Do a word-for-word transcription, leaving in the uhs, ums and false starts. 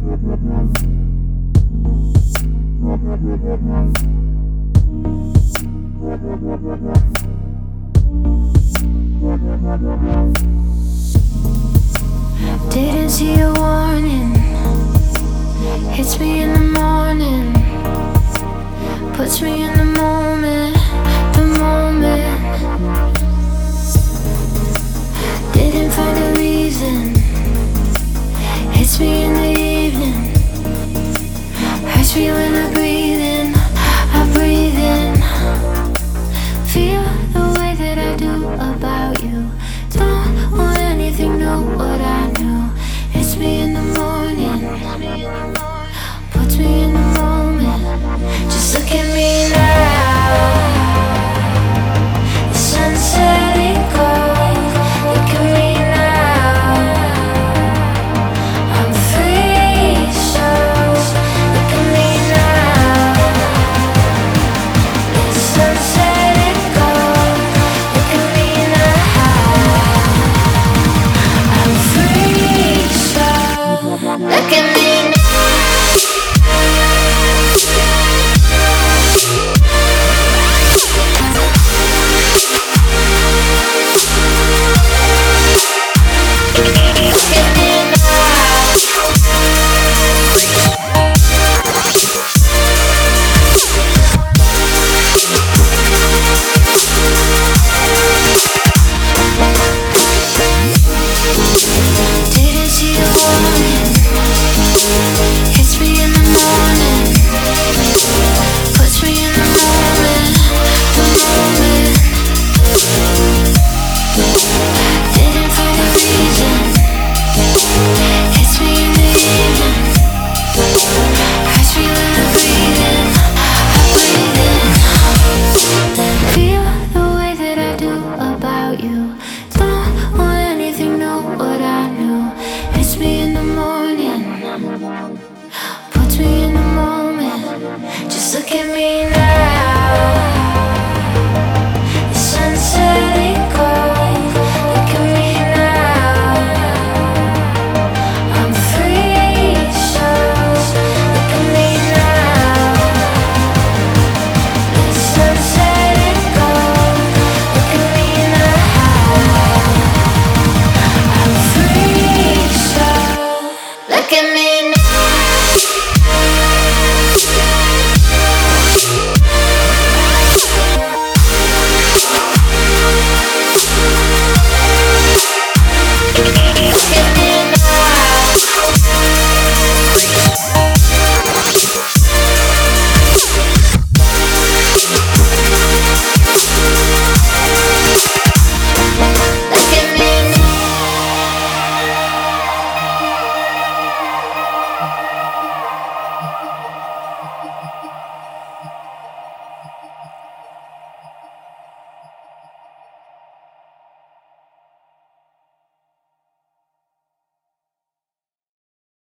Didn't see a warning, hits me in the morning, puts me in the moment, the moment. Didn't find a reason, hits me in the evening, hurts me when I breathe in, I breathe in. Feel the way that I do about you, don't want anything new, what I knew. Hits me in the morning, puts me in the moment. Just look at me now, the sunset ain't cold. Look at me now, I'm free, so look at me now. The sunset ain't cold. Look at me now, I'm free, so look at me now. Didn't see a warning, hits me in the morning, puts me in the moment, the moment. Didn't find a reason, hits me in the evening, hurts me when I breathe in, I breathe in. Feel the way that I do about you, don't want anything new, what I knew. Hits me in the morning, puts me in the moment. Just look at me now.